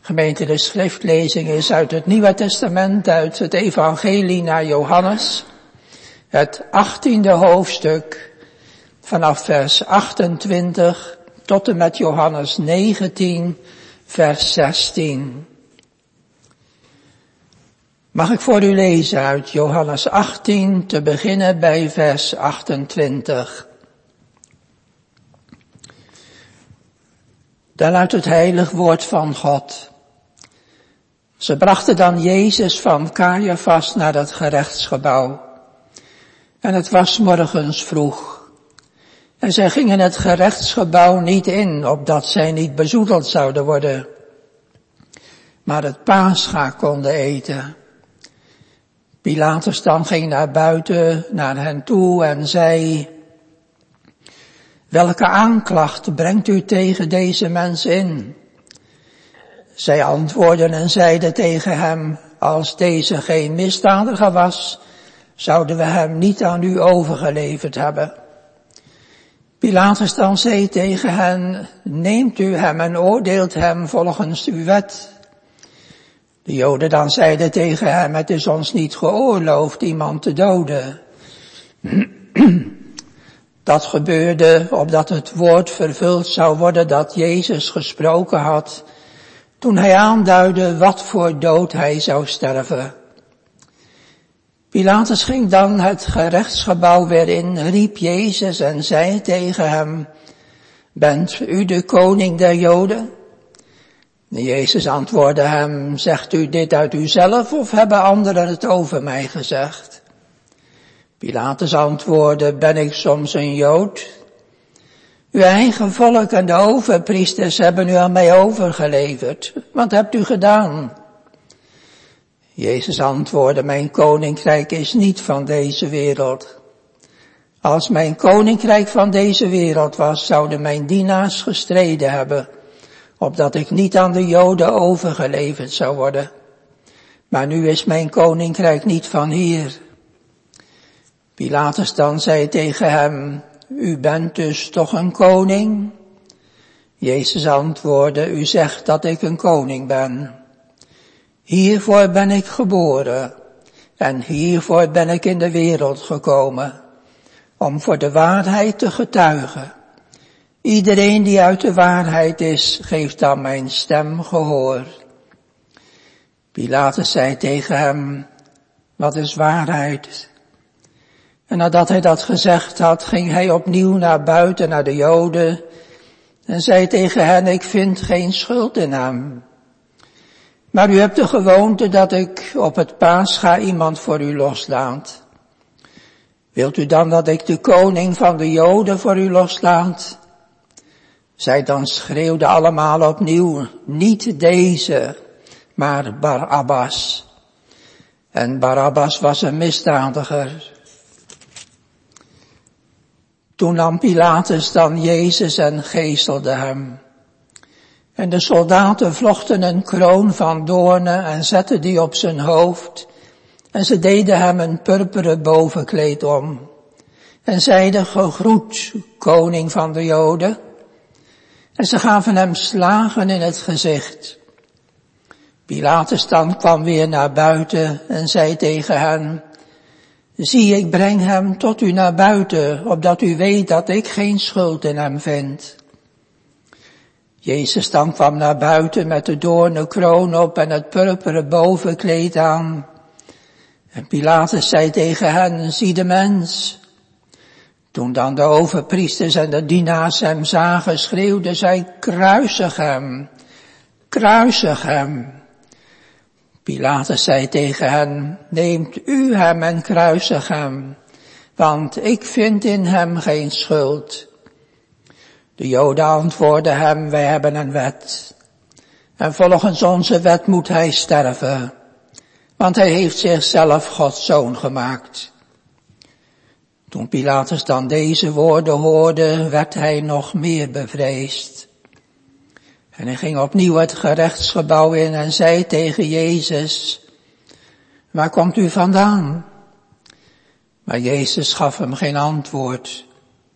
Gemeente, de schriftlezing is uit het Nieuwe Testament, uit het Evangelie naar Johannes, het 18e hoofdstuk, vanaf vers 28 tot en met Johannes 19, vers 16. Mag ik voor u lezen uit Johannes 18, te beginnen bij vers 28. Daar luidt het heilig woord van God. Ze brachten dan Jezus van Caiaphas naar het gerechtsgebouw. En het was 's morgens vroeg. En zij gingen het gerechtsgebouw niet in, opdat zij niet bezoedeld zouden worden, maar het Pascha konden eten. Pilatus dan ging naar buiten, naar hen toe en zei: welke aanklacht brengt u tegen deze mens in? Zij antwoordden en zeiden tegen hem: als deze geen misdadiger was, zouden we hem niet aan u overgeleverd hebben. Pilatus dan zei tegen hen: neemt u hem en oordeelt hem volgens uw wet. De Joden dan zeiden tegen hem: het is ons niet geoorloofd iemand te doden. Dat gebeurde opdat het woord vervuld zou worden dat Jezus gesproken had, toen hij aanduidde wat voor dood hij zou sterven. Pilatus ging dan het gerechtsgebouw weer in, riep Jezus en zei tegen hem: bent u de koning der Joden? Jezus antwoordde hem: zegt u dit uit uzelf of hebben anderen het over mij gezegd? Pilatus antwoordde: ben ik soms een Jood? Uw eigen volk en de overpriesters hebben u aan mij overgeleverd. Wat hebt u gedaan? Jezus antwoordde: mijn koninkrijk is niet van deze wereld. Als mijn koninkrijk van deze wereld was, zouden mijn dienaars gestreden hebben, opdat ik niet aan de Joden overgeleverd zou worden. Maar nu is mijn koninkrijk niet van hier. Pilatus dan zei tegen hem: u bent dus toch een koning? Jezus antwoordde: u zegt dat ik een koning ben. Hiervoor ben ik geboren en hiervoor ben ik in de wereld gekomen, om voor de waarheid te getuigen. Iedereen die uit de waarheid is, geeft dan mijn stem gehoor. Pilatus zei tegen hem: wat is waarheid? En nadat hij dat gezegd had, ging hij opnieuw naar buiten, naar de Joden, en zei tegen hen: ik vind geen schuld in hem. Maar u hebt de gewoonte dat ik op het Pascha iemand voor u loslaat. Wilt u dan dat ik de koning van de Joden voor u loslaat? Zij dan schreeuwden allemaal opnieuw: niet deze, maar Barabbas. En Barabbas was een misdadiger. Toen nam Pilatus dan Jezus en geeselde hem. En de soldaten vlochten een kroon van doornen en zetten die op zijn hoofd. En ze deden hem een purperen bovenkleed om. En zeiden: gegroet, koning van de Joden. En ze gaven hem slagen in het gezicht. Pilatus dan kwam weer naar buiten en zei tegen hen: zie, ik breng hem tot u naar buiten, opdat u weet dat ik geen schuld in hem vind. Jezus dan kwam naar buiten met de doornen kroon op en het purperen bovenkleed aan. En Pilatus zei tegen hen: zie de mens. Toen dan de overpriesters en de dienaars hem zagen, schreeuwden zij: kruisig hem, kruisig hem. Pilatus zei tegen hen: neemt u hem en kruisig hem, want ik vind in hem geen schuld. De Joden antwoordden hem: wij hebben een wet. En volgens onze wet moet hij sterven, want hij heeft zichzelf Gods zoon gemaakt. Toen Pilatus dan deze woorden hoorde, werd hij nog meer bevreesd. En hij ging opnieuw het gerechtsgebouw in en zei tegen Jezus: waar komt u vandaan? Maar Jezus gaf hem geen antwoord.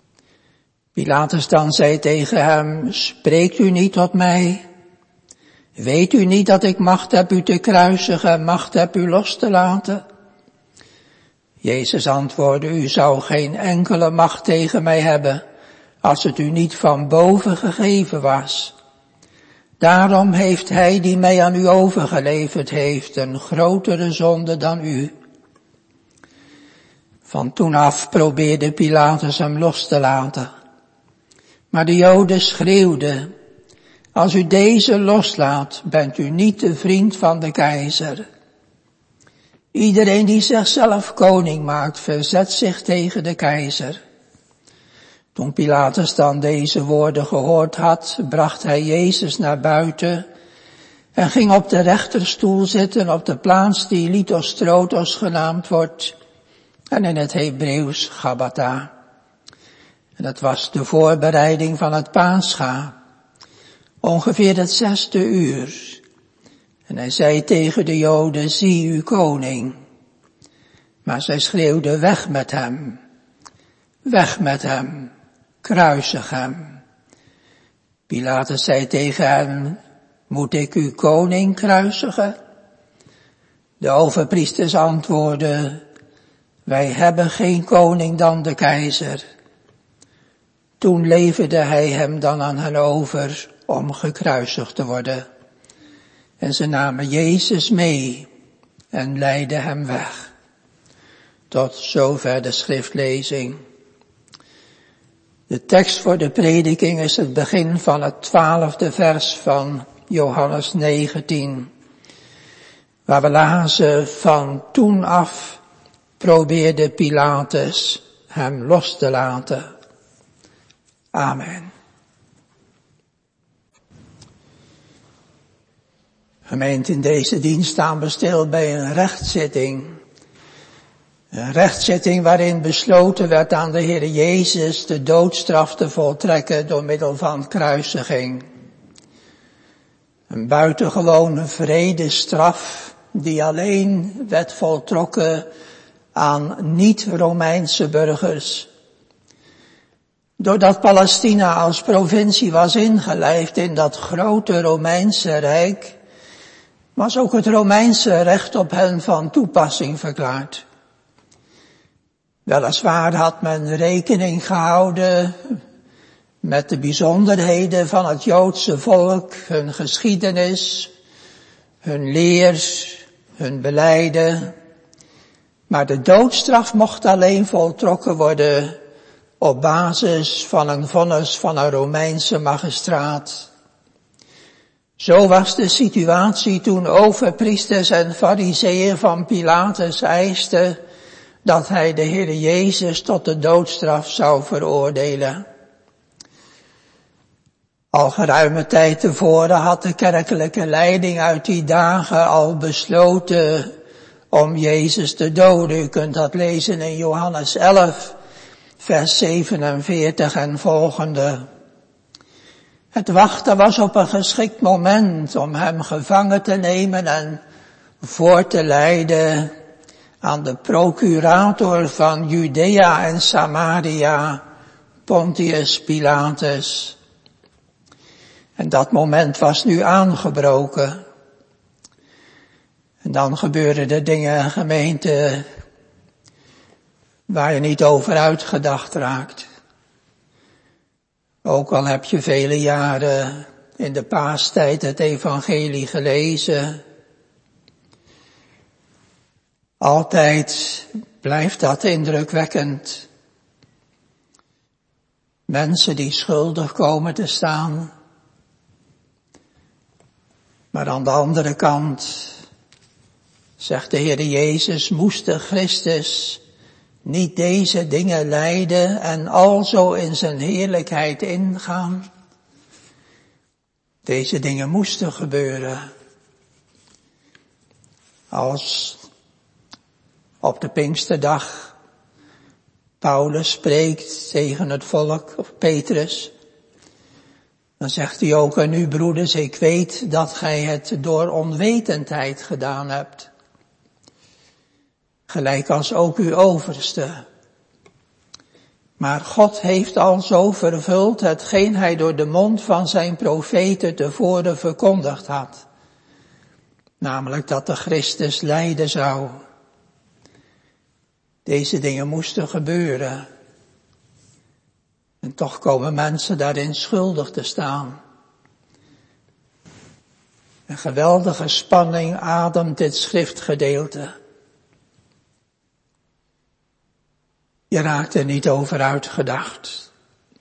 Pilatus dan zei tegen hem: spreekt u niet tot mij? Weet u niet dat ik macht heb u te kruisigen en macht heb u los te laten? Jezus antwoordde, u zou geen enkele macht tegen mij hebben, als het u niet van boven gegeven was. Daarom heeft hij die mij aan u overgeleverd heeft een grotere zonde dan u. Van toen af probeerde Pilatus hem los te laten. Maar de Joden schreeuwden, als u deze loslaat, bent u niet de vriend van de keizer. Iedereen die zichzelf koning maakt, verzet zich tegen de keizer. Toen Pilatus dan deze woorden gehoord had, bracht hij Jezus naar buiten en ging op de rechterstoel zitten op de plaats die Lithostrotos genaamd wordt en in het Hebreeuws Gabbatha. En dat was de voorbereiding van het Pascha, ongeveer het 6e uur. En hij zei tegen de Joden, zie uw koning. Maar zij schreeuwden, weg met hem, kruisig hem. Pilatus zei tegen hem, moet ik uw koning kruisigen? De overpriesters antwoordden, wij hebben geen koning dan de keizer. Toen leverde hij hem dan aan hen over om gekruisigd te worden. En ze namen Jezus mee en leidden hem weg. Tot zover de schriftlezing. De tekst voor de prediking is het begin van het 12e vers van Johannes 19. Waar we lazen, van toen af probeerde Pilatus hem los te laten. Amen. Gemeente, in deze dienst staan we stil bij een rechtszitting. Een rechtszitting waarin besloten werd aan de Heer Jezus de doodstraf te voltrekken door middel van kruisiging. Een buitengewone vredestraf die alleen werd voltrokken aan niet-Romeinse burgers. Doordat Palestina als provincie was ingelijfd in dat grote Romeinse Rijk, was ook het Romeinse recht op hen van toepassing verklaard. Weliswaar had men rekening gehouden met de bijzonderheden van het Joodse volk, hun geschiedenis, hun leer, hun belijden. Maar de doodstraf mocht alleen voltrokken worden op basis van een vonnis van een Romeinse magistraat. Zo was de situatie toen overpriesters en farizeeën van Pilatus eisten dat hij de Heer Jezus tot de doodstraf zou veroordelen. Al geruime tijd tevoren had de kerkelijke leiding uit die dagen al besloten om Jezus te doden. U kunt dat lezen in Johannes 11, vers 47 en volgende. Het wachten was op een geschikt moment om hem gevangen te nemen en voor te leiden aan de procurator van Judea en Samaria, Pontius Pilatus. En dat moment was nu aangebroken. En dan gebeuren er dingen, gemeente, waar je niet over uitgedacht raakt. Ook al heb je vele jaren in de paastijd het evangelie gelezen, altijd blijft dat indrukwekkend. Mensen die schuldig komen te staan. Maar aan de andere kant zegt de Heer Jezus, moest de Christus niet deze dingen lijden en alzo in zijn heerlijkheid ingaan? Deze dingen moesten gebeuren. Als op de Pinksterdag Paulus spreekt tegen het volk, of Petrus, dan zegt hij ook, en nu broeders, ik weet dat gij het door onwetendheid gedaan hebt. Gelijk als ook uw overste. Maar God heeft al zo vervuld hetgeen hij door de mond van zijn profeten tevoren verkondigd had. Namelijk dat de Christus lijden zou. Deze dingen moesten gebeuren. En toch komen mensen daarin schuldig te staan. Een geweldige spanning ademt dit schriftgedeelte. Je raakt er niet over uitgedacht.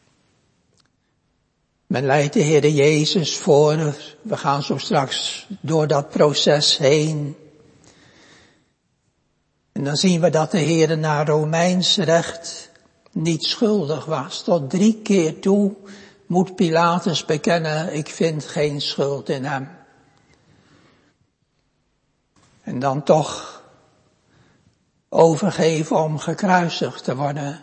Men leidt de Heere Jezus voor. We gaan zo straks door dat proces heen. En dan zien we dat de Heere naar Romeins recht niet schuldig was. Tot 3 keer toe moet Pilatus bekennen, ik vind geen schuld in hem. En dan toch overgeven om gekruisigd te worden.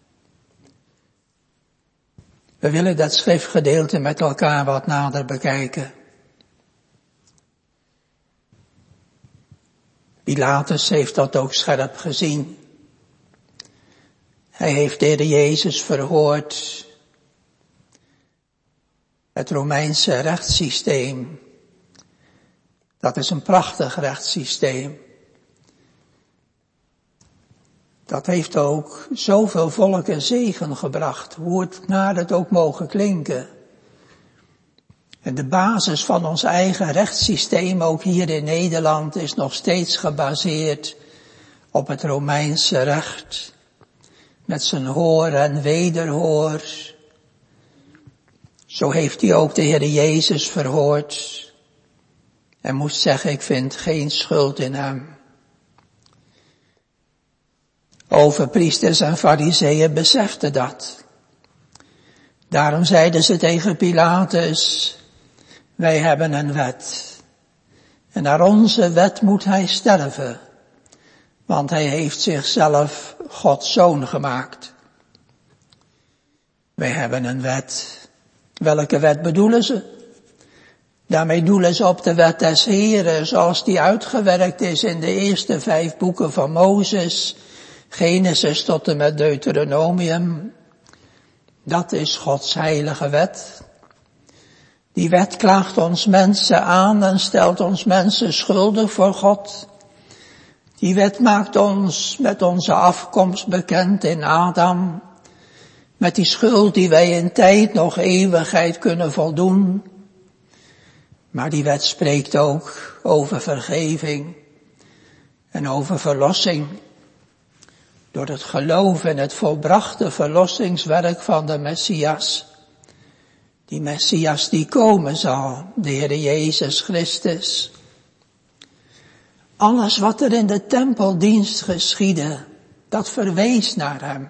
We willen dat schriftgedeelte met elkaar wat nader bekijken. Pilatus heeft dat ook scherp gezien. Hij heeft de Heer Jezus verhoord. Het Romeinse rechtssysteem, dat is een prachtig rechtssysteem. Dat heeft ook zoveel volken zegen gebracht, hoe het naar het ook mogen klinken. En de basis van ons eigen rechtssysteem, ook hier in Nederland, is nog steeds gebaseerd op het Romeinse recht. Met zijn hoor en wederhoor. Zo heeft hij ook de Heer Jezus verhoord. En moest zeggen, ik vind geen schuld in hem. Overpriesters en fariseeën beseften dat. Daarom zeiden ze tegen Pilatus, wij hebben een wet. En naar onze wet moet hij sterven. Want hij heeft zichzelf Gods zoon gemaakt. Wij hebben een wet. Welke wet bedoelen ze? Daarmee doelen ze op de wet des Heren, zoals die uitgewerkt is in de eerste 5 boeken van Mozes. Genesis tot en met Deuteronomium. Dat is Gods heilige wet. Die wet klaagt ons mensen aan en stelt ons mensen schuldig voor God. Die wet maakt ons met onze afkomst bekend in Adam. Met die schuld die wij in tijd nog eeuwigheid kunnen voldoen. Maar die wet spreekt ook over vergeving en over verlossing. Door het geloof in het volbrachte verlossingswerk van de Messias. Die Messias die komen zal, de Heer Jezus Christus. Alles wat er in de tempeldienst geschiedde, dat verwees naar hem.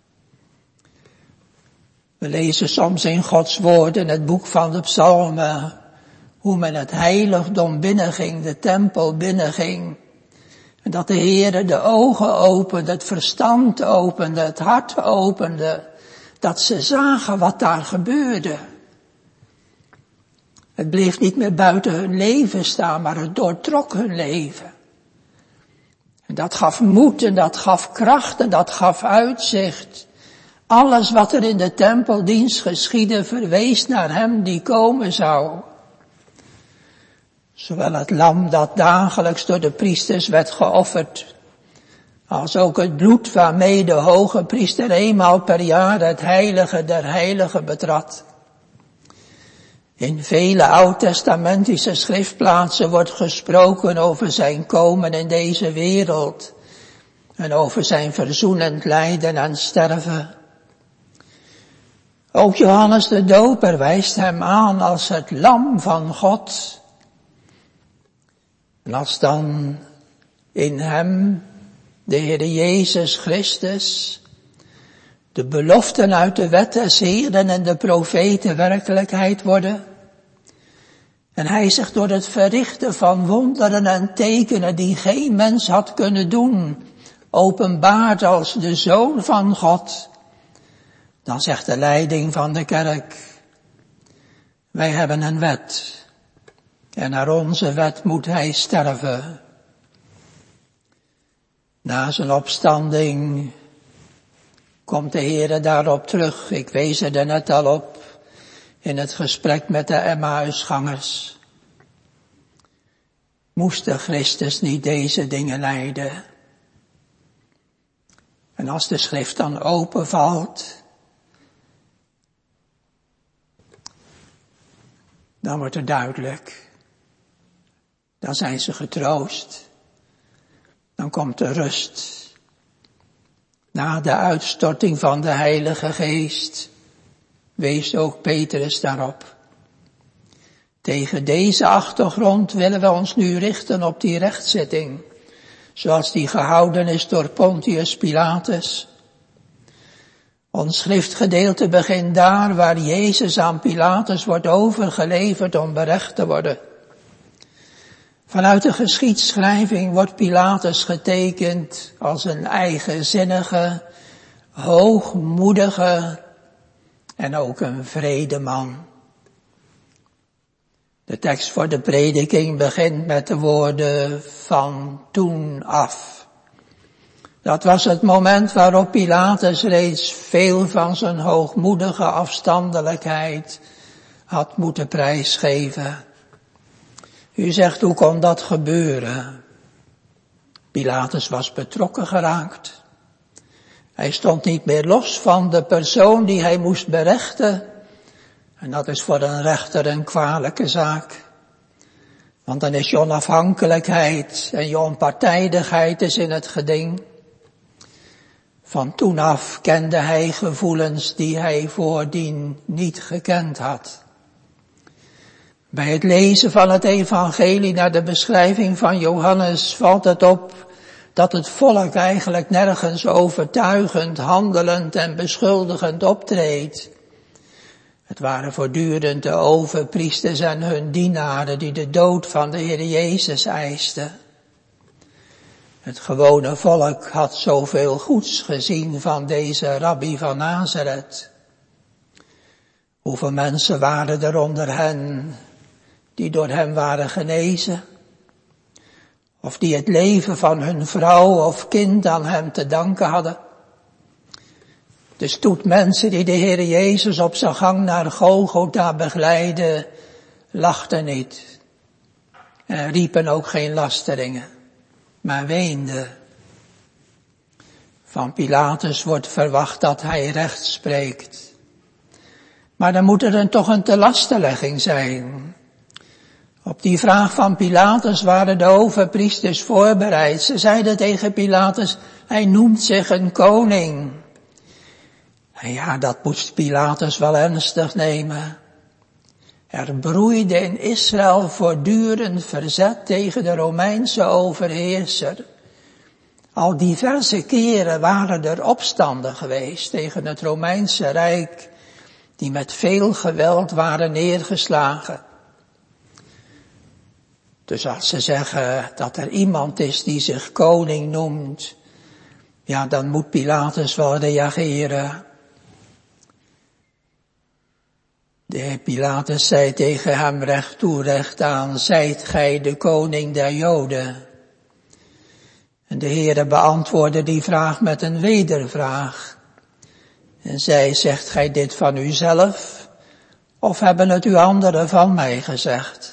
We lezen soms in Gods woord in het boek van de Psalmen, hoe men het heiligdom binnenging, de tempel binnenging. En dat de Heere de ogen opende, het verstand opende, het hart opende. Dat ze zagen wat daar gebeurde. Het bleef niet meer buiten hun leven staan, maar het doortrok hun leven. En dat gaf moed en dat gaf kracht en dat gaf uitzicht. Alles wat er in de tempeldienst geschiedde verwees naar hem die komen zou. Zowel het lam dat dagelijks door de priesters werd geofferd, als ook het bloed waarmee de hoge priester eenmaal per jaar het heilige der heiligen betrad. In vele oud-testamentische schriftplaatsen wordt gesproken over zijn komen in deze wereld en over zijn verzoenend lijden en sterven. Ook Johannes de Doper wijst hem aan als het lam van God. En als dan in hem, de Heer Jezus Christus, de beloften uit de wet des Heren en de profeten werkelijkheid worden, en hij zich door het verrichten van wonderen en tekenen die geen mens had kunnen doen, openbaart als de Zoon van God, dan zegt de leiding van de kerk, wij hebben een wet. En naar onze wet moet hij sterven. Na zijn opstanding komt de Heere daarop terug. Ik wees er net al op in het gesprek met de Emmausgangers. moest de Christus niet deze dingen lijden? En als de schrift dan openvalt, dan wordt het duidelijk. Dan zijn ze getroost. Dan komt de rust. Na de uitstorting van de Heilige Geest wees ook Petrus daarop. Tegen deze achtergrond willen we ons nu richten op die rechtszitting, zoals die gehouden is door Pontius Pilatus. Ons schriftgedeelte begint daar waar Jezus aan Pilatus wordt overgeleverd om berecht te worden. Vanuit de geschiedschrijving wordt Pilatus getekend als een eigenzinnige, hoogmoedige en ook een wrede man. De tekst voor de prediking begint met de woorden van toen af. Dat was het moment waarop Pilatus reeds veel van zijn hoogmoedige afstandelijkheid had moeten prijsgeven. U zegt, hoe kon dat gebeuren? Pilatus was betrokken geraakt. Hij stond niet meer los van de persoon die hij moest berechten. En dat is voor een rechter een kwalijke zaak. Want dan is je onafhankelijkheid en je onpartijdigheid is in het geding. Van toen af kende hij gevoelens die hij voordien niet gekend had. Bij het lezen van het evangelie naar de beschrijving van Johannes valt het op dat het volk eigenlijk nergens overtuigend, handelend en beschuldigend optreedt. Het waren voortdurend de overpriesters en hun dienaren die de dood van de Heer Jezus eisten. Het gewone volk had zoveel goeds gezien van deze rabbi van Nazareth. Hoeveel mensen waren er onder hen die door hem waren genezen? Of die het leven van hun vrouw of kind aan hem te danken hadden? De stoet mensen die de Heer Jezus op zijn gang naar Golgotha begeleidden, lachten niet. En riepen ook geen lasteringen, maar weenden. Van Pilatus wordt verwacht dat hij recht spreekt. Maar dan moet er toch een telastenlegging zijn. Op die vraag van Pilatus waren de overpriesters voorbereid. Ze zeiden tegen Pilatus, hij noemt zich een koning. En ja, dat moest Pilatus wel ernstig nemen. Er broeide in Israël voortdurend verzet tegen de Romeinse overheerser. Al diverse keren waren er opstanden geweest tegen het Romeinse Rijk, die met veel geweld waren neergeslagen. Dus als ze zeggen dat er iemand is die zich koning noemt, ja, dan moet Pilatus wel reageren. De heer Pilatus zei tegen hem recht toe recht aan, zijt gij de koning der Joden? En de Heere beantwoordde die vraag met een wedervraag. En zij, zegt gij dit van uzelf, of hebben het u anderen van mij gezegd?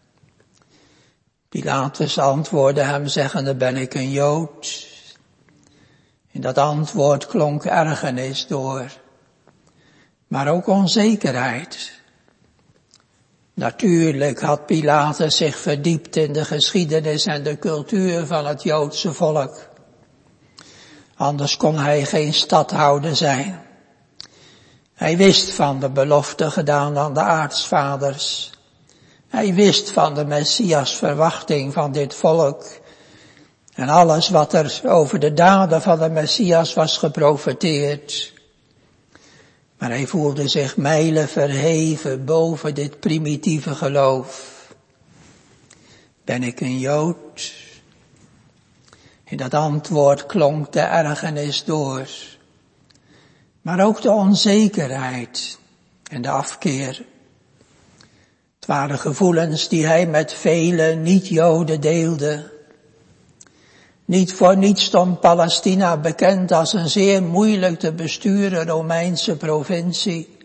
Pilatus antwoordde hem zeggende, ben ik een Jood? In dat antwoord klonk ergernis door, maar ook onzekerheid. Natuurlijk had Pilatus zich verdiept in de geschiedenis en de cultuur van het Joodse volk. Anders kon hij geen stadhouder zijn. Hij wist van de belofte gedaan aan de aartsvaders. Hij wist van de Messias verwachting van dit volk. En alles wat er over de daden van de Messias was geprofeteerd. Maar hij voelde zich mijlen verheven boven dit primitieve geloof. Ben ik een Jood? In dat antwoord klonk de ergernis door. Maar ook de onzekerheid en de afkeer. Het waren gevoelens die hij met vele niet-Joden deelde. Niet voor niets stond Palestina bekend als een zeer moeilijk te besturen Romeinse provincie.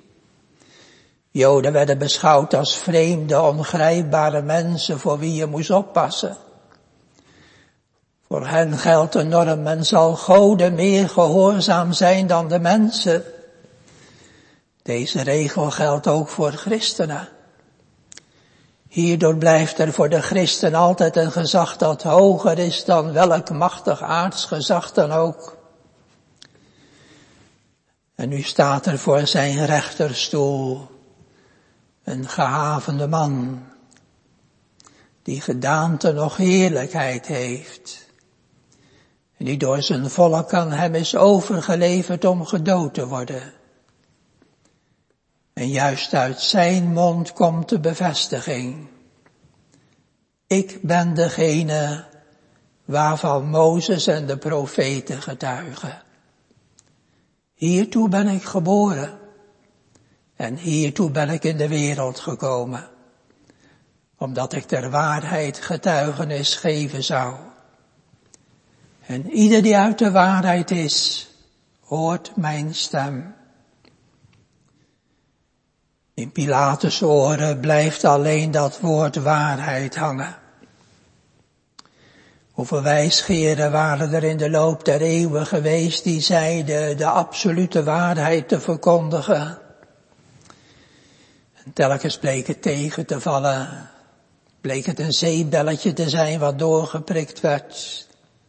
Joden werden beschouwd als vreemde, ongrijpbare mensen voor wie je moest oppassen. Voor hen geldt de norm, men zal Gode meer gehoorzaam zijn dan de mensen. Deze regel geldt ook voor christenen. Hierdoor blijft er voor de christen altijd een gezag dat hoger is dan welk machtig aards gezag dan ook. En nu staat er voor zijn rechterstoel een gehavende man, die gedaante nog heerlijkheid heeft, en die door zijn volk aan hem is overgeleverd om gedood te worden. En juist uit zijn mond komt de bevestiging. Ik ben degene waarvan Mozes en de profeten getuigen. Hiertoe ben ik geboren en hiertoe ben ik in de wereld gekomen, omdat ik der waarheid getuigenis geven zou. En ieder die uit de waarheid is, hoort mijn stem. In Pilatus' oren blijft alleen dat woord waarheid hangen. Hoeveel wijsgeren waren er in de loop der eeuwen geweest die zeiden de absolute waarheid te verkondigen. En telkens bleek het tegen te vallen. Bleek het een zeebelletje te zijn wat doorgeprikt werd.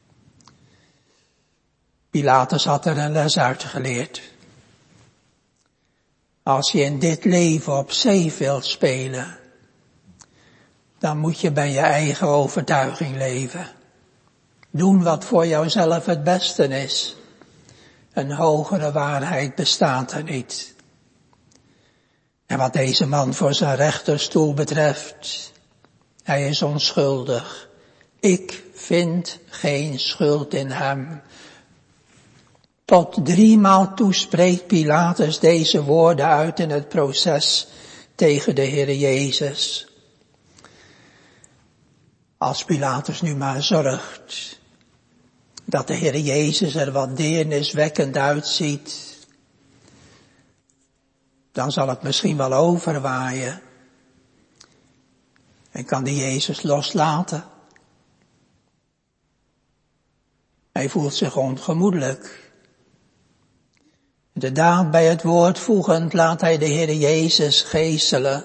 Pilatus had er een les uit geleerd. Als je in dit leven op zee wilt spelen, dan moet je bij je eigen overtuiging leven. Doen wat voor jouzelf het beste is. Een hogere waarheid bestaat er niet. En wat deze man voor zijn rechterstoel betreft, hij is onschuldig. Ik vind geen schuld in hem. Tot 3 maal toe spreekt Pilatus deze woorden uit in het proces tegen de Heer Jezus. Als Pilatus nu maar zorgt dat de Heer Jezus er wat deerniswekkend uitziet, dan zal het misschien wel overwaaien en kan de Jezus loslaten. Hij voelt zich ongemoedelijk. De daad bij het woord voegend laat hij de Heer Jezus geeselen.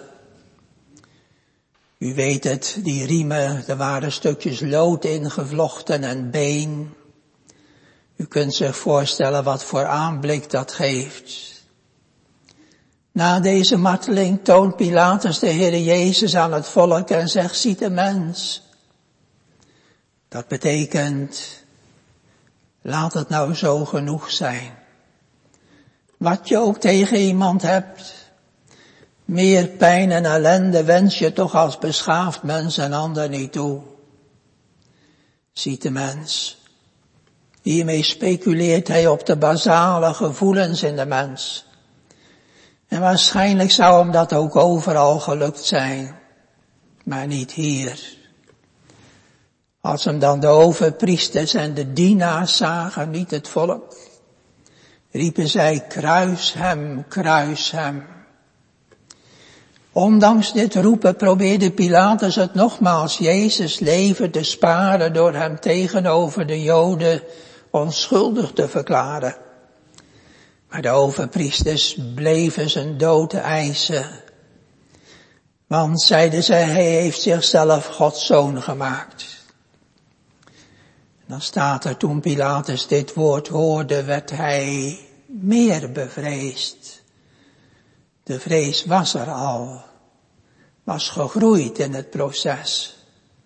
U weet het, die riemen, er waren stukjes lood ingevlochten en been. U kunt zich voorstellen wat voor aanblik dat geeft. Na deze marteling toont Pilatus de Heer Jezus aan het volk en zegt, ziet de mens. Dat betekent, laat het nou zo genoeg zijn. Wat je ook tegen iemand hebt, meer pijn en ellende wens je toch als beschaafd mens een ander niet toe. Ziet de mens. Hiermee speculeert hij op de basale gevoelens in de mens. En waarschijnlijk zou hem dat ook overal gelukt zijn, maar niet hier. Als hem dan de overpriesters en de dienaars zagen, niet het volk, riepen zij, kruis hem, kruis hem. Ondanks dit roepen probeerde Pilatus het nogmaals Jezus leven te sparen door hem tegenover de Joden onschuldig te verklaren. Maar de overpriesters bleven zijn dood eisen. Want, zeiden zij, hij heeft zichzelf Gods zoon gemaakt. En dan staat er, toen Pilatus dit woord hoorde, werd hij meer bevreesd. De vrees was er al, was gegroeid in het proces.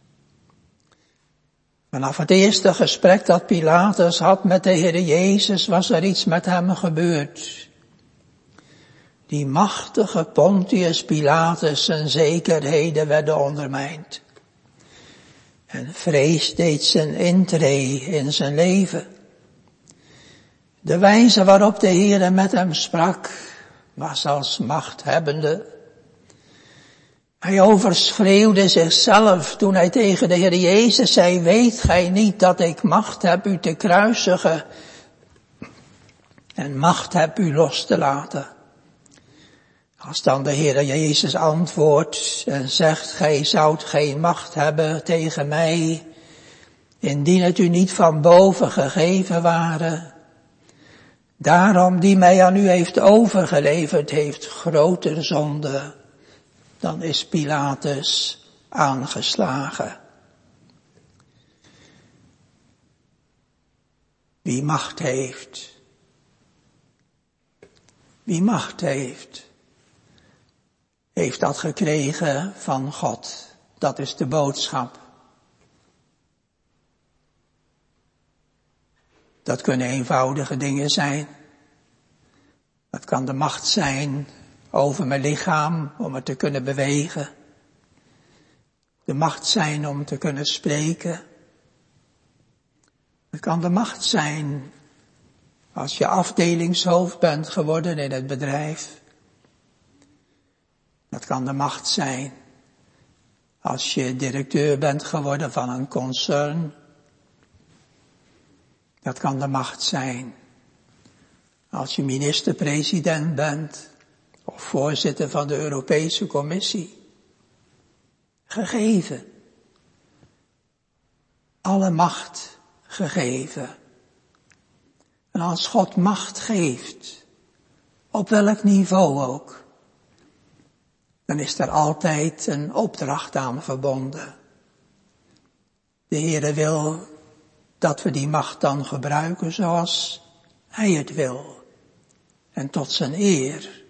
Vanaf het eerste gesprek dat Pilatus had met de Heer Jezus was er iets met hem gebeurd. Die machtige Pontius Pilatus zijn zekerheden werden ondermijnd. En vrees deed zijn intree in zijn leven. De wijze waarop de Heer met hem sprak was als machthebbende. Hij overschreeuwde zichzelf toen hij tegen de Heer Jezus zei, weet gij niet dat ik macht heb u te kruisigen en macht heb u los te laten. Als dan de Heer Jezus antwoordt en zegt, gij zoudt geen macht hebben tegen mij, indien het u niet van boven gegeven ware. Daarom die mij aan u heeft overgeleverd, heeft groter zonde. Dan is Pilatus aangeslagen. Wie macht heeft, heeft dat gekregen van God. Dat is de boodschap. Dat kunnen eenvoudige dingen zijn. Dat kan de macht zijn over mijn lichaam om het te kunnen bewegen. De macht zijn om te kunnen spreken. Het kan de macht zijn als je afdelingshoofd bent geworden in het bedrijf. Dat kan de macht zijn als je directeur bent geworden van een concern. Dat kan de macht zijn als je minister-president bent of voorzitter van de Europese Commissie. Gegeven. Alle macht gegeven. En als God macht geeft, op welk niveau ook, dan is er altijd een opdracht aan verbonden. De Heere wil dat we die macht dan gebruiken zoals Hij het wil. En tot zijn eer.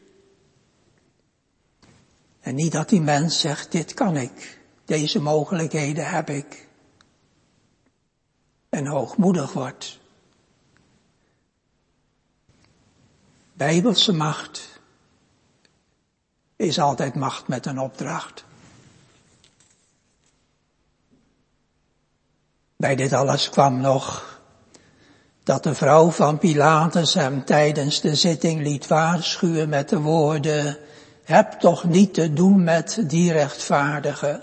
En niet dat die mens zegt, dit kan ik, deze mogelijkheden heb ik. En hoogmoedig wordt. Bijbelse macht is altijd macht met een opdracht. Bij dit alles kwam nog dat de vrouw van Pilatus hem tijdens de zitting liet waarschuwen met de woorden, heb toch niet te doen met die rechtvaardige.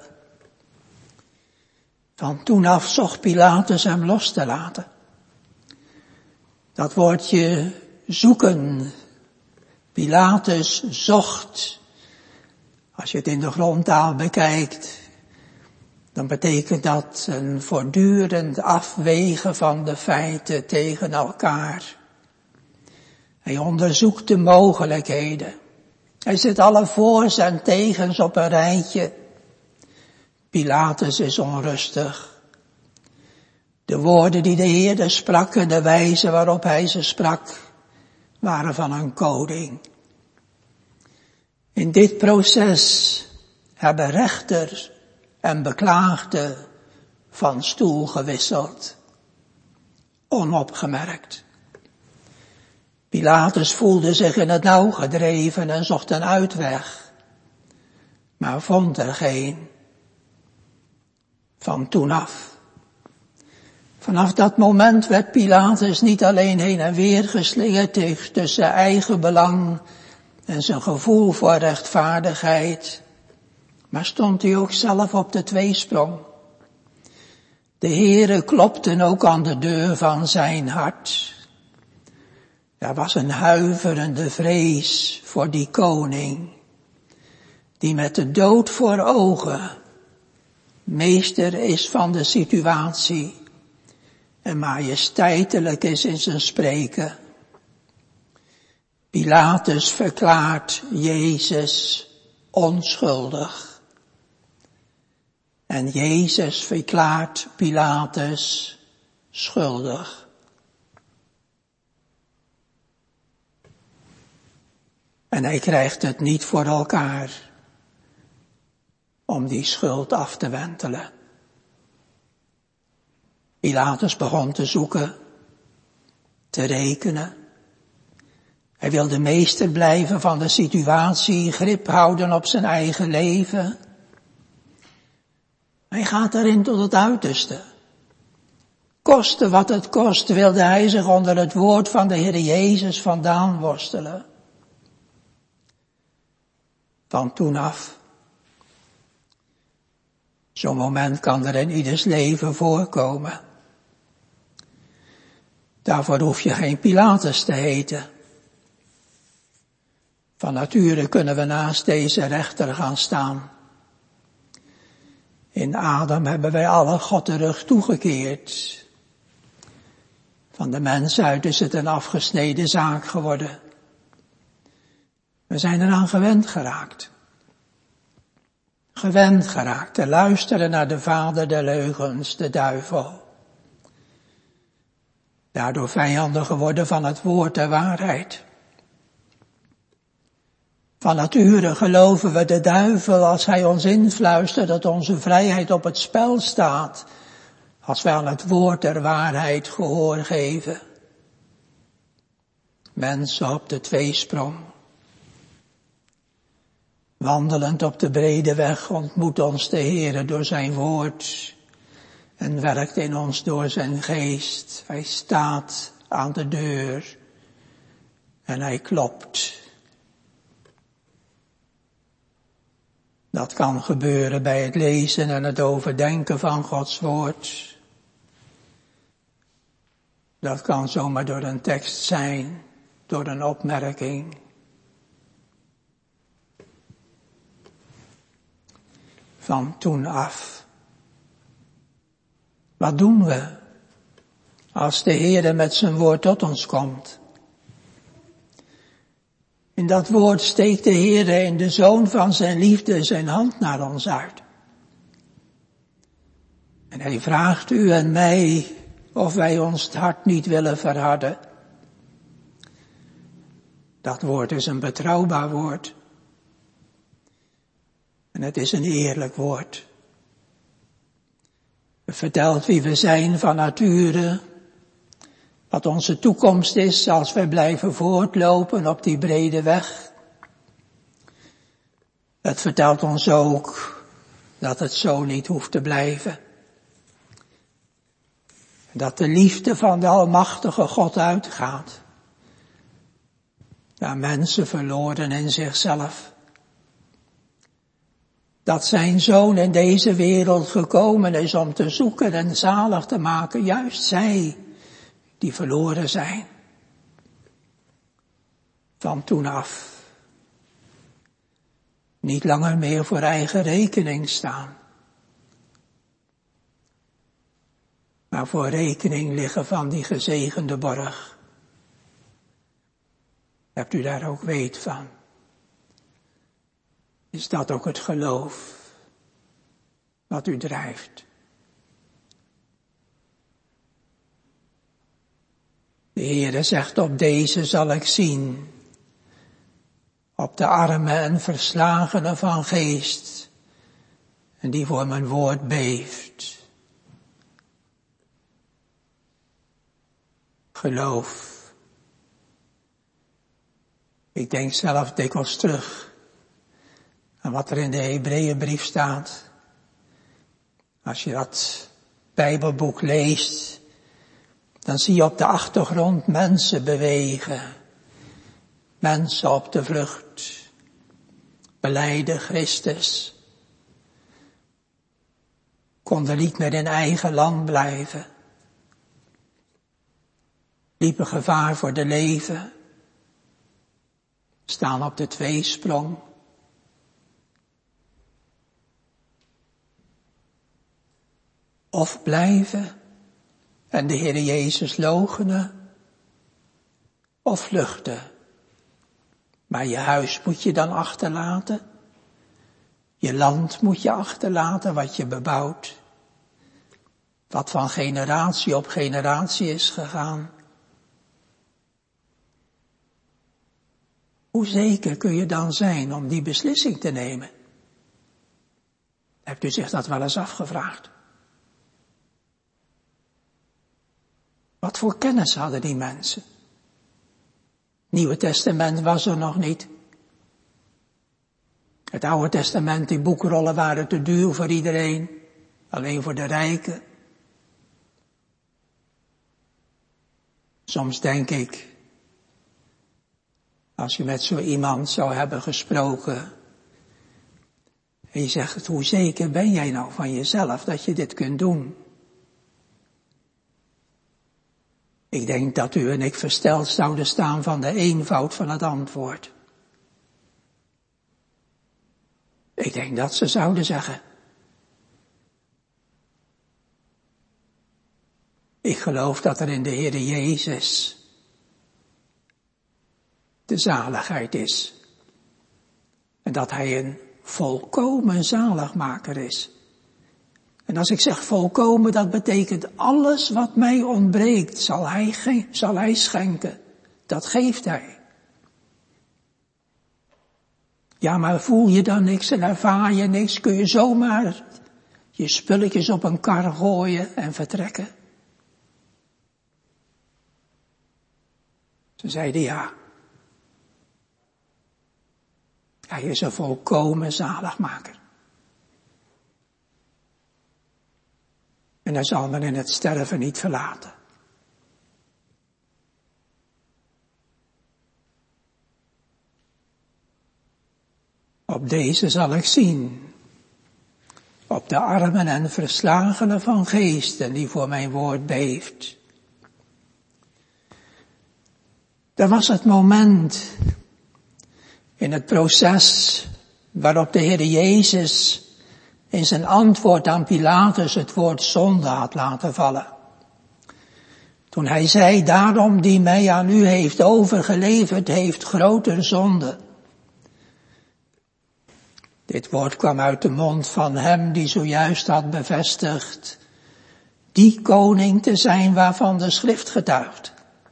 Van toen af zocht Pilatus hem los te laten. Dat woordje zoeken, Pilatus zocht. Als je het in de grondtaal bekijkt, dan betekent dat een voortdurend afwegen van de feiten tegen elkaar. Hij onderzoekt de mogelijkheden. Hij zet alle voor's en tegens op een rijtje. Pilatus is onrustig. De woorden die de Heer sprak en de wijze waarop hij ze sprak, waren van een koning. In dit proces hebben rechter en beklaagde van stoel gewisseld. Onopgemerkt. Pilatus voelde zich in het nauw gedreven en zocht een uitweg, maar vond er geen. Van toen af. Vanaf dat moment werd Pilatus niet alleen heen en weer geslingerd tussen eigen belang en zijn gevoel voor rechtvaardigheid, maar stond hij ook zelf op de tweesprong. De Heere klopte ook aan de deur van zijn hart. Er was een huiverende vrees voor die koning, die met de dood voor ogen meester is van de situatie en majesteitelijk is in zijn spreken. Pilatus verklaart Jezus onschuldig. En Jezus verklaart Pilatus schuldig. En hij krijgt het niet voor elkaar om die schuld af te wentelen. Pilatus begon te zoeken, te rekenen. Hij wilde meester blijven van de situatie, grip houden op zijn eigen leven. Hij gaat erin tot het uiterste. Koste wat het kost, wilde hij zich onder het woord van de Heer Jezus vandaan worstelen. Van toen af. Zo'n moment kan er in ieders leven voorkomen. Daarvoor hoef je geen Pilatus te heten. Van nature kunnen we naast deze rechter gaan staan. In Adam hebben wij alle God de rug toegekeerd. Van de mens uit is het een afgesneden zaak geworden. We zijn eraan gewend geraakt. Gewend geraakt te luisteren naar de vader der leugens, de duivel. Daardoor vijanden geworden van het woord der waarheid. Van nature geloven we de duivel als hij ons influistert dat onze vrijheid op het spel staat. Als wij aan het woord der waarheid gehoor geven. Mensen op de tweesprong. Wandelend op de brede weg ontmoet ons de Heere door zijn woord. En werkt in ons door zijn geest. Hij staat aan de deur. En hij klopt. Dat kan gebeuren bij het lezen en het overdenken van Gods woord. Dat kan zomaar door een tekst zijn, door een opmerking. Van toen af. Wat doen we als de Heere met zijn woord tot ons komt? In dat woord steekt de Heere in de zoon van zijn liefde zijn hand naar ons uit. En hij vraagt u en mij of wij ons het hart niet willen verharden. Dat woord is een betrouwbaar woord. En het is een eerlijk woord. Het vertelt wie we zijn van nature. Wat onze toekomst is als wij blijven voortlopen op die brede weg. Het vertelt ons ook dat het zo niet hoeft te blijven. Dat de liefde van de almachtige God uitgaat. Naar mensen verloren in zichzelf. Dat zijn zoon in deze wereld gekomen is om te zoeken en zalig te maken, juist zij die verloren zijn. Van toen af. Niet langer meer voor eigen rekening staan. Maar voor rekening liggen van die gezegende borg. Hebt u daar ook weet van? Is dat ook het geloof wat u drijft? De Heere zegt, op deze zal ik zien, op de armen en verslagenen van geest, en die voor mijn woord beeft. Geloof. Ik denk zelf dikwijls terug aan wat er in de Hebreeënbrief staat. Als je dat Bijbelboek leest, dan zie je op de achtergrond mensen bewegen. Mensen op de vlucht. Belijden Christus. Konden niet meer in eigen land blijven. Liepen gevaar voor de leven. Staan op de tweesprong. Of blijven en de Heer Jezus loochenen, of vluchten. Maar je huis moet je dan achterlaten. Je land moet je achterlaten wat je bebouwt. Wat van generatie op generatie is gegaan. Hoe zeker kun je dan zijn om die beslissing te nemen? Hebt u zich dat wel eens afgevraagd? Wat voor kennis hadden die mensen? Nieuwe Testament was er nog niet. Het Oude Testament, die boekrollen waren te duur voor iedereen. Alleen voor de rijken. Soms denk ik, als je met zo iemand zou hebben gesproken. En je zegt, hoe zeker ben jij nou van jezelf dat je dit kunt doen? Ik denk dat u en ik versteld zouden staan van de eenvoud van het antwoord. Ik denk dat ze zouden zeggen, Ik geloof dat er in de Heere Jezus de zaligheid is. En dat hij een volkomen zaligmaker is. En als ik zeg volkomen, dat betekent alles wat mij ontbreekt, zal hij schenken. Dat geeft hij. Ja, maar voel je dan niks en ervaar je niks, kun je zomaar je spulletjes op een kar gooien en vertrekken? Ze zeiden ja. Hij is een volkomen zaligmaker. En hij zal men in het sterven niet verlaten. Op deze zal ik zien, op de armen en verslagenen van geesten die voor mijn woord beeft. Dat was het moment in het proces waarop de Heer Jezus in zijn antwoord aan Pilatus het woord zonde had laten vallen. Toen hij zei, daarom die mij aan u heeft overgeleverd, heeft groter zonde. Dit woord kwam uit de mond van hem die zojuist had bevestigd die koning te zijn waarvan de schrift getuigt.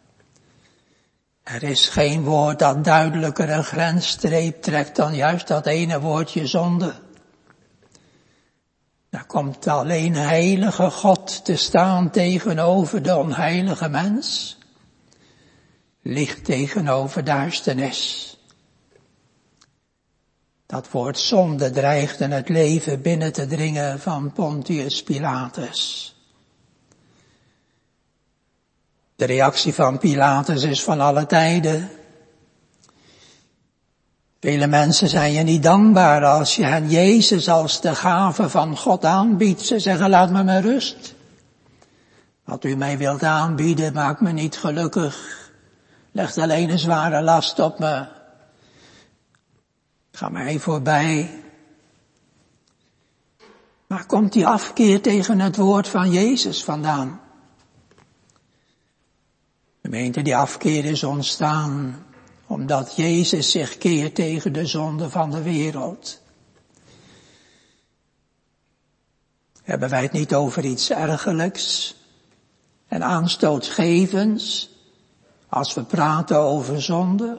Er is geen woord dat duidelijker een grensstreep trekt dan juist dat ene woordje zonde. Daar komt alleen heilige God te staan tegenover de onheilige mens. Licht tegenover duisternis. Dat woord zonde dreigde het leven binnen te dringen van Pontius Pilatus. De reactie van Pilatus is van alle tijden. Vele mensen zijn je niet dankbaar als je hen Jezus als de gave van God aanbiedt. Ze zeggen, laat me met rust. Wat u mij wilt aanbieden maakt me niet gelukkig. Legt alleen een zware last op me. Ga mij voorbij. Maar komt die afkeer tegen het woord van Jezus vandaan? Gemeente, die afkeer is ontstaan omdat Jezus zich keert tegen de zonde van de wereld. Hebben wij het niet over iets ergerlijks en aanstootgevends als we praten over zonde?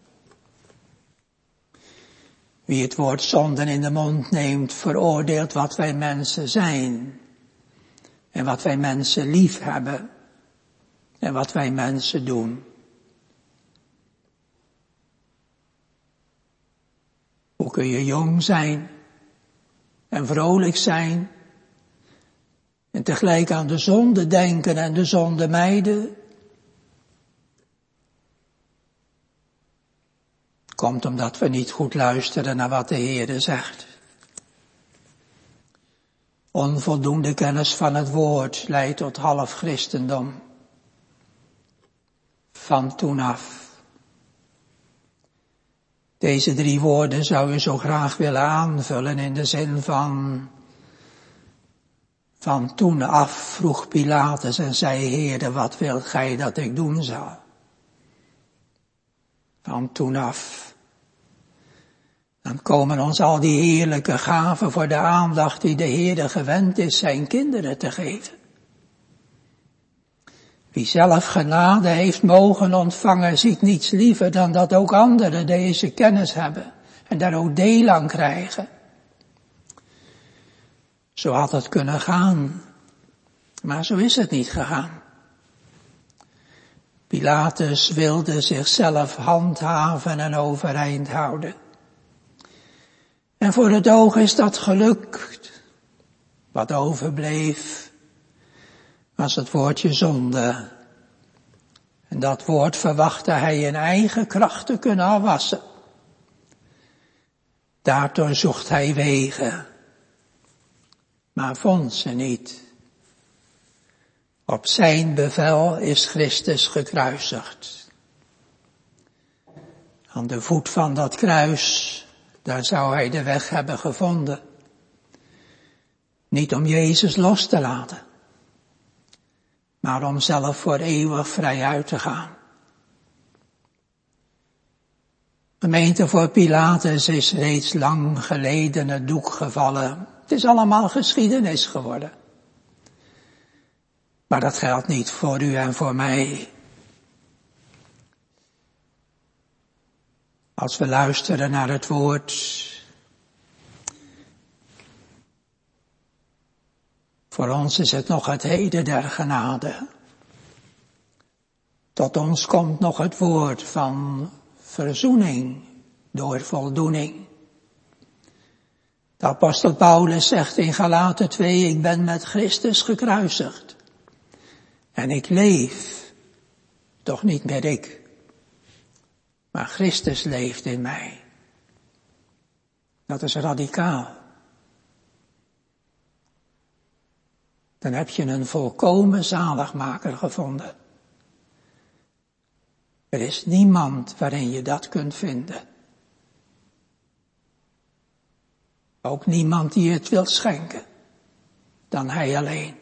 Wie het woord zonden in de mond neemt, veroordeelt wat wij mensen zijn. En wat wij mensen lief hebben. En wat wij mensen doen. Hoe kun je jong zijn en vrolijk zijn en tegelijk aan de zonde denken en de zonde mijden? Komt omdat we niet goed luisteren naar wat de Heere zegt. Onvoldoende kennis van het woord leidt tot half christendom. Van toen af. Deze 3 woorden zou je zo graag willen aanvullen in de zin van toen af vroeg Pilatus en zei, Heere, wat wilt gij dat ik doen zal? Van toen af. Dan komen ons al die heerlijke gaven voor de aandacht die de Heere gewend is zijn kinderen te geven. Wie zelf genade heeft mogen ontvangen, ziet niets liever dan dat ook anderen deze kennis hebben en daar ook deel aan krijgen. Zo had het kunnen gaan, maar zo is het niet gegaan. Pilatus wilde zichzelf handhaven en overeind houden. En voor het oog is dat gelukt. Wat overbleef was het woordje zonde. En dat woord verwachtte hij in eigen kracht te kunnen afwassen. Daardoor zocht hij wegen, maar vond ze niet. Op zijn bevel is Christus gekruisigd. Aan de voet van dat kruis, daar zou hij de weg hebben gevonden. Niet om Jezus los te laten, maar om zelf voor eeuwig vrij uit te gaan. Gemeente, voor Pilatus is reeds lang geleden het doek gevallen. Het is allemaal geschiedenis geworden. Maar dat geldt niet voor u en voor mij. Als we luisteren naar het woord, voor ons is het nog het heden der genade. Tot ons komt nog het woord van verzoening door voldoening. De apostel Paulus zegt in Galaten 2, ik ben met Christus gekruisigd. En ik leef, toch niet meer ik, maar Christus leeft in mij. Dat is radicaal. Dan heb je een volkomen zaligmaker gevonden. Er is niemand waarin je dat kunt vinden. Ook niemand die het wil schenken, dan hij alleen.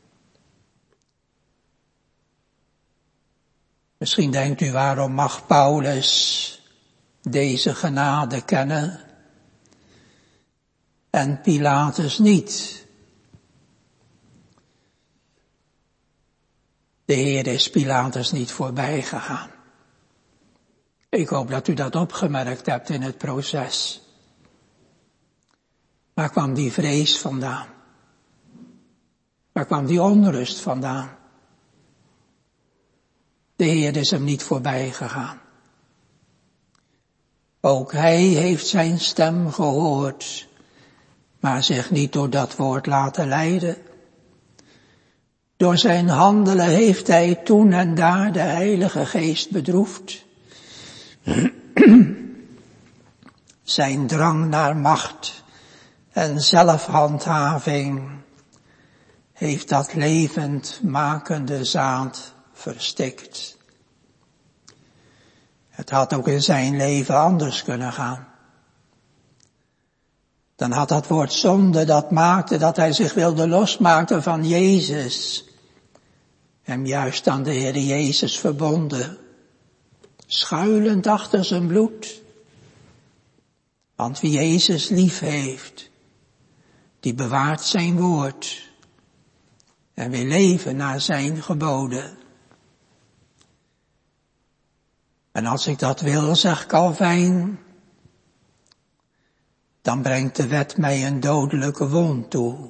Misschien denkt u, waarom mag Paulus deze genade kennen en Pilatus niet? De Heer is Pilatus niet voorbij gegaan. Ik hoop dat u dat opgemerkt hebt in het proces. Waar kwam die vrees vandaan? Waar kwam die onrust vandaan? De Heer is hem niet voorbij gegaan. Ook hij heeft zijn stem gehoord, maar zich niet door dat woord laten leiden. Door zijn handelen heeft hij toen en daar de Heilige Geest bedroefd. Zijn drang naar macht en zelfhandhaving heeft dat levend makende zaad verstikt. Het had ook in zijn leven anders kunnen gaan. Dan had dat woord zonde dat maakte dat hij zich wilde losmaken van Jezus, hem juist aan de Heer Jezus verbonden, schuilend achter zijn bloed. Want wie Jezus lief heeft, die bewaart zijn woord en wil leven naar zijn geboden. En als ik dat wil, zegt Calvijn, dan brengt de wet mij een dodelijke wond toe.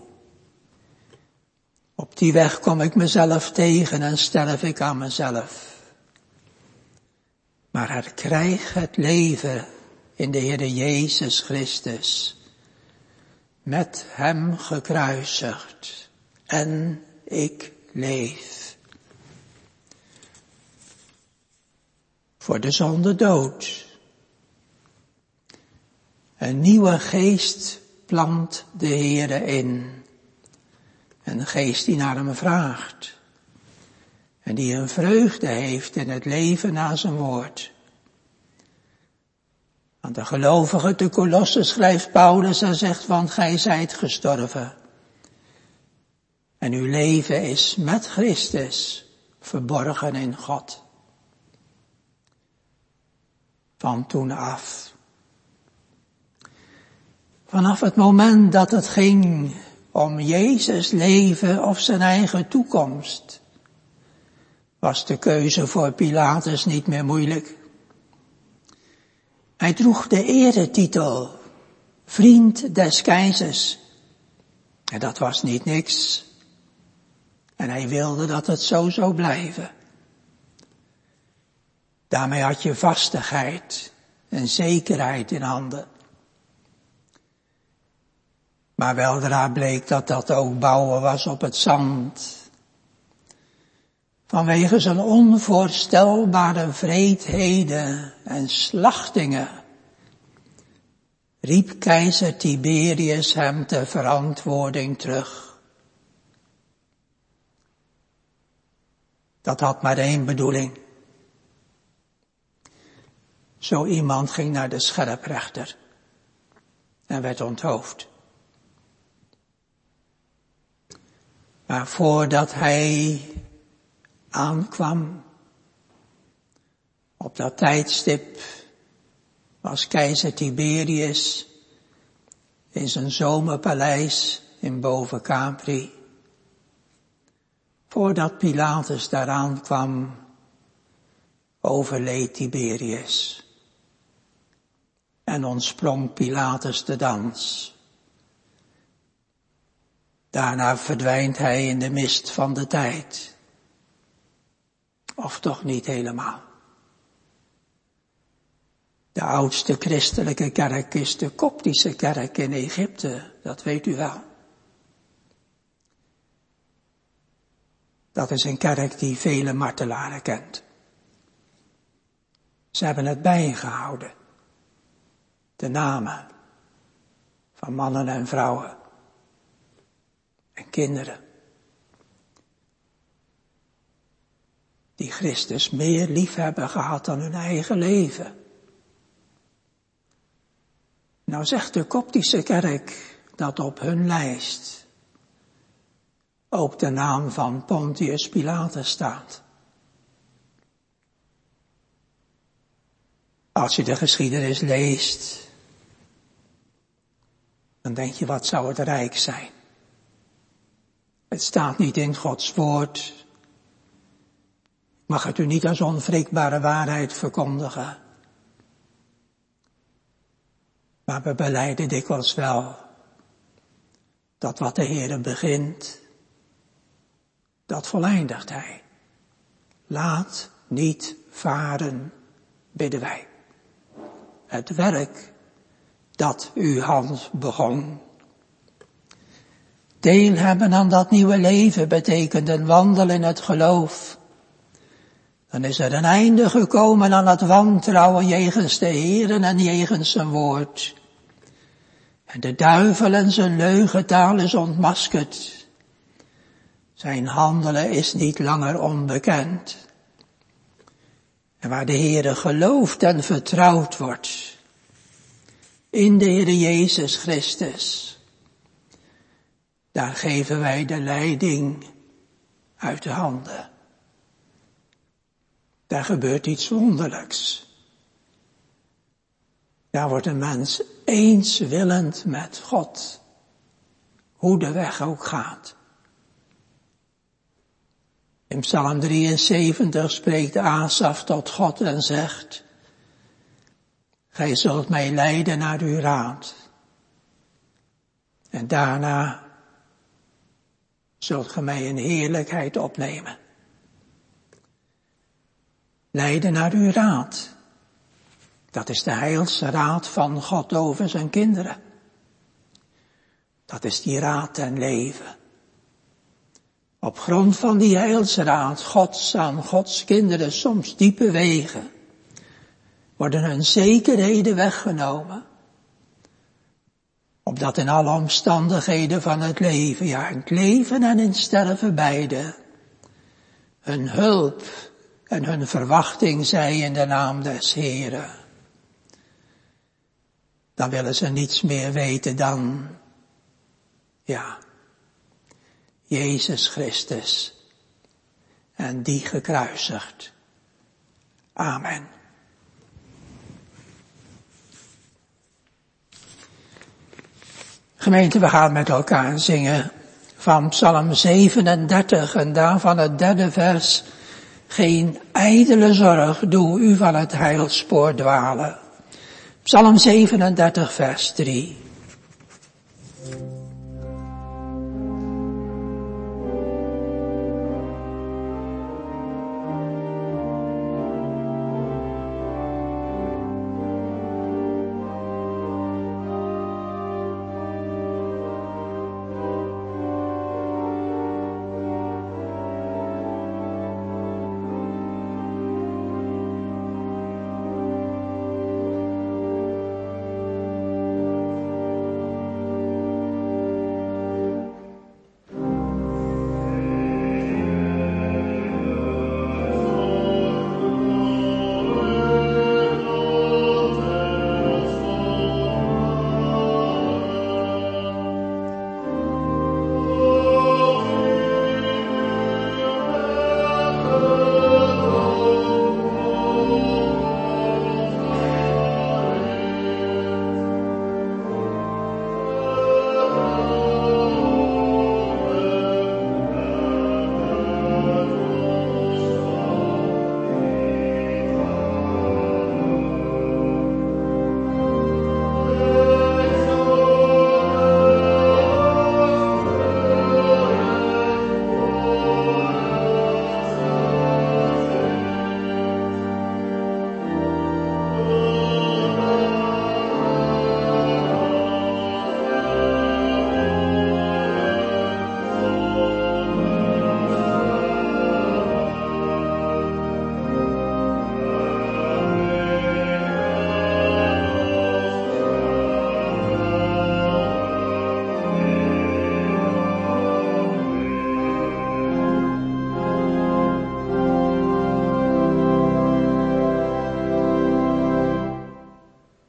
Op die weg kom ik mezelf tegen en sterf ik aan mezelf. Maar herkrijg het leven in de Heer Jezus Christus, met hem gekruisigd, en ik leef. Voor de zonde dood. Een nieuwe geest plant de Heere in. Een geest die naar hem vraagt. En die een vreugde heeft in het leven naar zijn woord. Aan de gelovigen te Kolosse schrijft Paulus en zegt, want gij zijt gestorven. En uw leven is met Christus verborgen in God. Van toen af. Vanaf het moment dat het ging om Jezus leven of zijn eigen toekomst, was de keuze voor Pilatus niet meer moeilijk. Hij droeg de eretitel, vriend des keizers. En dat was niet niks. En hij wilde dat het zo zou blijven. Daarmee had je vastigheid en zekerheid in handen. Maar weldra bleek dat dat ook bouwen was op het zand. Vanwege zijn onvoorstelbare wreedheden en slachtingen riep keizer Tiberius hem ter verantwoording terug. Dat had maar één bedoeling. Zo iemand ging naar de scherprechter en werd onthoofd. Maar voordat hij aankwam. Op dat tijdstip was keizer Tiberius in zijn zomerpaleis in Boven Capri. Voordat Pilatus daaraan kwam, overleed Tiberius. En ontsprong Pilatus de dans. Daarna verdwijnt hij in de mist van de tijd. Of toch niet helemaal. De oudste christelijke kerk is de Koptische kerk in Egypte, dat weet u wel. Dat is een kerk die vele martelaren kent. Ze hebben het bijgehouden. De namen van mannen en vrouwen en kinderen. Die Christus meer lief hebben gehad dan hun eigen leven. Nou zegt de Koptische kerk dat op hun lijst ook de naam van Pontius Pilatus staat. Als je de geschiedenis leest, dan denk je, wat zou het rijk zijn. Het staat niet in Gods woord. Ik mag het u niet als onwrikbare waarheid verkondigen. Maar we belijden dikwijls wel dat wat de Heere begint, dat voleindigt Hij. Laat niet varen, bidden wij. Het werk dat uw hand begon. Deel hebben aan dat nieuwe leven betekent een wandel in het geloof. Dan is er een einde gekomen aan het wantrouwen jegens de Heere en jegens zijn woord. En de duivel en zijn leugentaal is ontmaskerd. Zijn handelen is niet langer onbekend. En waar de Heere geloofd en vertrouwd wordt, in de Heere Jezus Christus, daar geven wij de leiding uit de handen. Daar gebeurt iets wonderlijks. Daar wordt een mens eenswillend met God, hoe de weg ook gaat. In Psalm 73 spreekt Asaf tot God en zegt, Gij zult mij leiden naar uw raad. En daarna zult ge mij in heerlijkheid opnemen. Leiden naar uw raad. Dat is de heilsraad van God over zijn kinderen. Dat is die raad ten leven. Op grond van die heilsraad Gods aan Gods kinderen soms diepe wegen, worden hun zekerheden weggenomen. Opdat in alle omstandigheden van het leven, ja in het leven en in het sterven beide, hun hulp en hun verwachting zij in de naam des Heeren. Dan willen ze niets meer weten dan, Jezus Christus en die gekruisigd. Amen. Gemeente, we gaan met elkaar zingen van Psalm 37 en daarvan het 3e vers. Geen ijdele zorg doe u van het heilspoor dwalen. Psalm 37 vers 3.